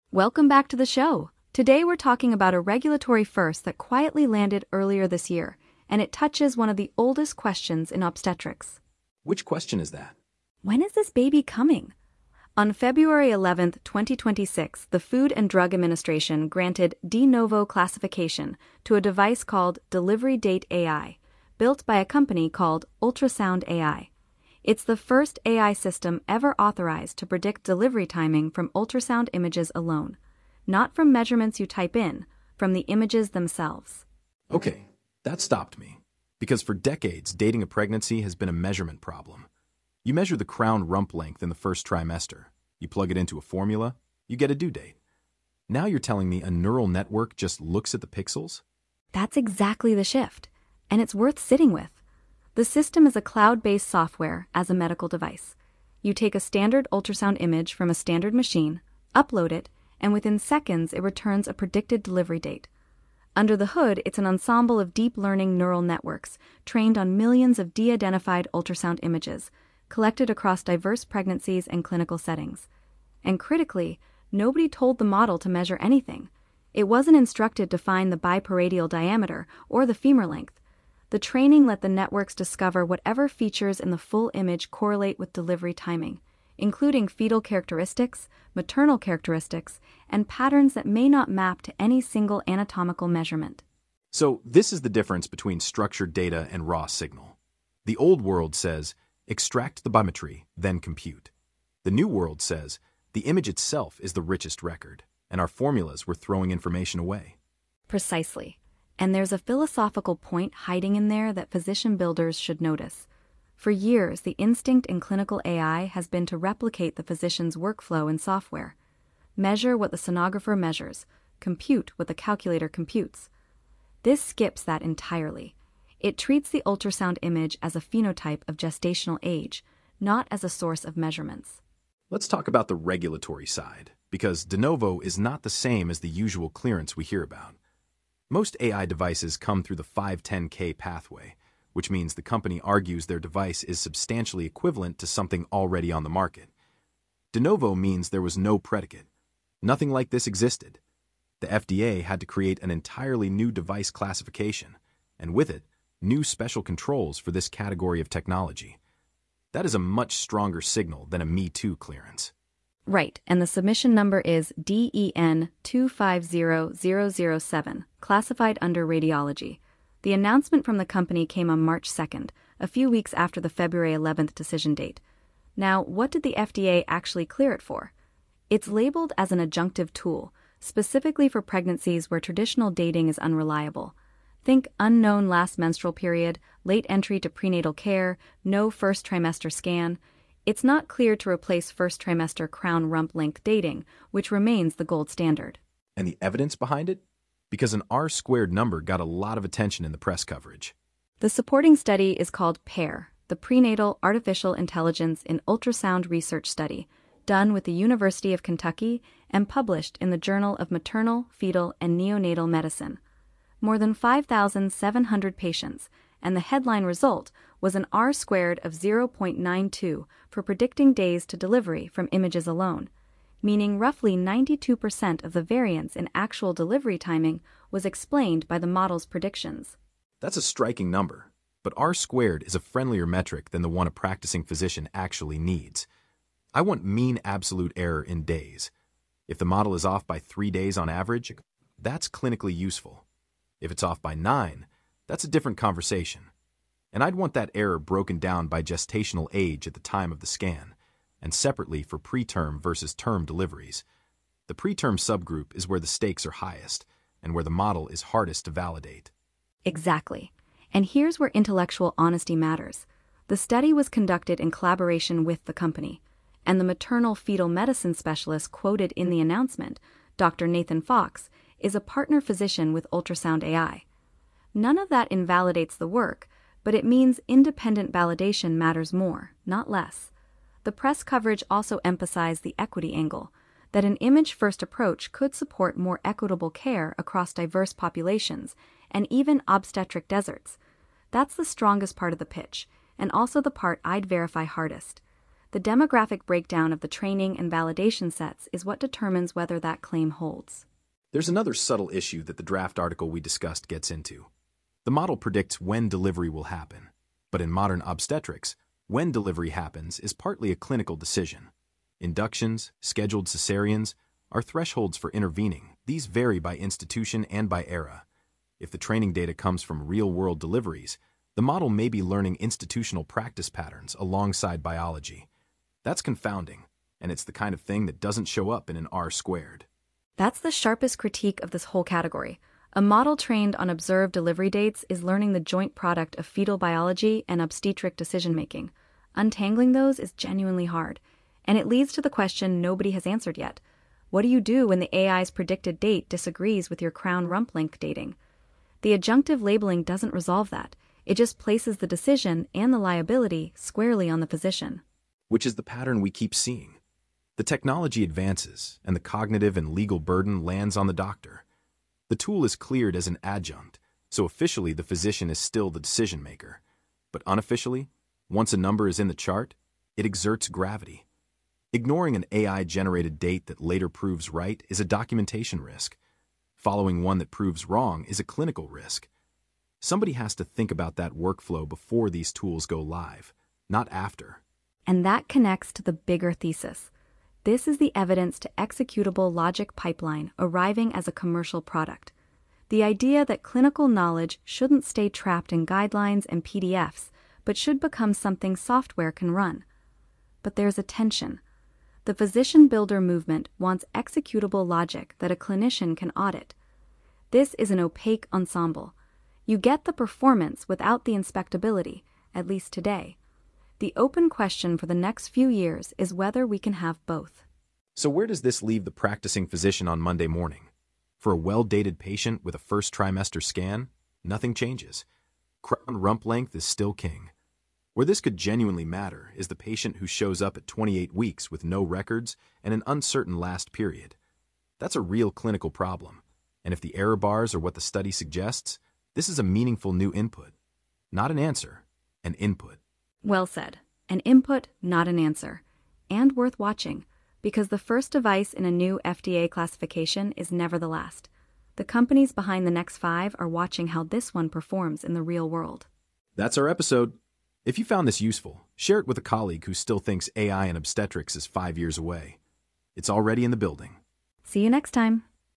Welcome back to the show. Today we're talking about a regulatory first that quietly landed earlier this year, and it touches one of the oldest questions in obstetrics. Which question is that? When is this baby coming? On February 11, 2026, the Food and Drug Administration granted de novo classification to a device called Delivery Date AI, built by a company called Ultrasound AI. It's the first AI system ever authorized to predict delivery timing from ultrasound images alone, not from measurements you type in, from the images themselves. Okay, that stopped me. Because for decades, dating a pregnancy has been a measurement problem. You measure the crown rump length in the first trimester. You plug it into a formula, you get a due date. Now you're telling me a neural network just looks at the pixels? That's exactly the shift, and it's worth sitting with. The system is a cloud-based software as a medical device. You take a standard ultrasound image from a standard machine, upload it, and within seconds it returns a predicted delivery date. Under the hood, it's an ensemble of deep learning neural networks trained on millions of de-identified ultrasound images, collected across diverse pregnancies and clinical settings. And critically, nobody told the model to measure anything. It wasn't instructed to find the biparadial diameter or the femur length. The training let the networks discover whatever features in the full image correlate with delivery timing, including fetal characteristics, maternal characteristics, and patterns that may not map to any single anatomical measurement. So this is the difference between structured data and raw signal. The old world says, extract the biometry, then compute. The new world says, the image itself is the richest record, and our formulas were throwing information away. Precisely. And there's a philosophical point hiding in there that physician builders should notice. For years, the instinct in clinical AI has been to replicate the physician's workflow in software. Measure what the sonographer measures, compute what the calculator computes. This skips that entirely. It treats the ultrasound image as a phenotype of gestational age, not as a source of measurements. Let's talk about the regulatory side, because de novo is not the same as the usual clearance we hear about. Most AI devices come through the 510(k) pathway, which means the company argues their device is substantially equivalent to something already on the market. De novo means there was no predicate. Nothing like this existed. The FDA had to create an entirely new device classification, and with it, new special controls for this category of technology. That is a much stronger signal than a Me Too clearance. Right, and the submission number is DEN 250007, classified under radiology. The announcement from the company came on March 2nd, a few weeks after the February 11th decision date. Now, what did the FDA actually clear it for? It's labeled as an adjunctive tool, specifically for pregnancies where traditional dating is unreliable. Think unknown last menstrual period, late entry to prenatal care, no first trimester scan. It's not clear to replace first trimester crown rump length dating, which remains the gold standard. And the evidence behind it? Because an R-squared number got a lot of attention in the press coverage. The supporting study is called PAIR, the Prenatal Artificial Intelligence in Ultrasound Research Study, done with the University of Kentucky and published in the Journal of Maternal, Fetal, and Neonatal Medicine. More than 5,700 patients, and the headline result was an R-squared of 0.92 for predicting days to delivery from images alone, meaning roughly 92% of the variance in actual delivery timing was explained by the model's predictions. That's a striking number, but R-squared is a friendlier metric than the one a practicing physician actually needs. I want mean absolute error in days. If the model is off by 3 days on average, that's clinically useful. If it's off by 9, that's a different conversation. And I'd want that error broken down by gestational age at the time of the scan, and separately for preterm versus term deliveries. The preterm subgroup is where the stakes are highest, and where the model is hardest to validate. Exactly. And here's where intellectual honesty matters. The study was conducted in collaboration with the company, and the maternal fetal medicine specialist quoted in the announcement, Dr. Nathan Fox, is a partner physician with Ultrasound AI. None of that invalidates the work, but it means independent validation matters more, not less. The press coverage also emphasized the equity angle, that an image-first approach could support more equitable care across diverse populations and even obstetric deserts. That's the strongest part of the pitch, and also the part I'd verify hardest. The demographic breakdown of the training and validation sets is what determines whether that claim holds. There's another subtle issue that the draft article we discussed gets into. The model predicts when delivery will happen, but in modern obstetrics, when delivery happens is partly a clinical decision. Inductions, scheduled cesareans, are thresholds for intervening. These vary by institution and by era. If the training data comes from real-world deliveries, the model may be learning institutional practice patterns alongside biology. That's confounding, and it's the kind of thing that doesn't show up in an R-squared. That's the sharpest critique of this whole category. A model trained on observed delivery dates is learning the joint product of fetal biology and obstetric decision-making. Untangling those is genuinely hard, and it leads to the question nobody has answered yet. What do you do when the AI's predicted date disagrees with your crown rump length dating? The adjunctive labeling doesn't resolve that. It just places the decision and the liability squarely on the physician. Which is the pattern we keep seeing. The technology advances, and the cognitive and legal burden lands on the doctor. The tool is cleared as an adjunct, so officially the physician is still the decision-maker. But unofficially, once a number is in the chart, it exerts gravity. Ignoring an AI-generated date that later proves right is a documentation risk. Following one that proves wrong is a clinical risk. Somebody has to think about that workflow before these tools go live, not after. And that connects to the bigger thesis. This is the evidence to executable logic pipeline arriving as a commercial product. The idea that clinical knowledge shouldn't stay trapped in guidelines and PDFs, but should become something software can run. But there's a tension. The physician builder movement wants executable logic that a clinician can audit. This is an opaque ensemble. You get the performance without the inspectability, at least today. The open question for the next few years is whether we can have both. So where does this leave the practicing physician on Monday morning? For a well-dated patient with a first trimester scan, nothing changes. Crown rump length is still king. Where this could genuinely matter is the patient who shows up at 28 weeks with no records and an uncertain last period. That's a real clinical problem, and if the error bars are what the study suggests, this is a meaningful new input. Not an answer, an input. Well said. An input, not an answer. And worth watching, because the first device in a new FDA classification is never the last. The companies behind the next 5 are watching how this one performs in the real world. That's our episode. If you found this useful, share it with a colleague who still thinks AI and obstetrics is 5 years away. It's already in the building. See you next time.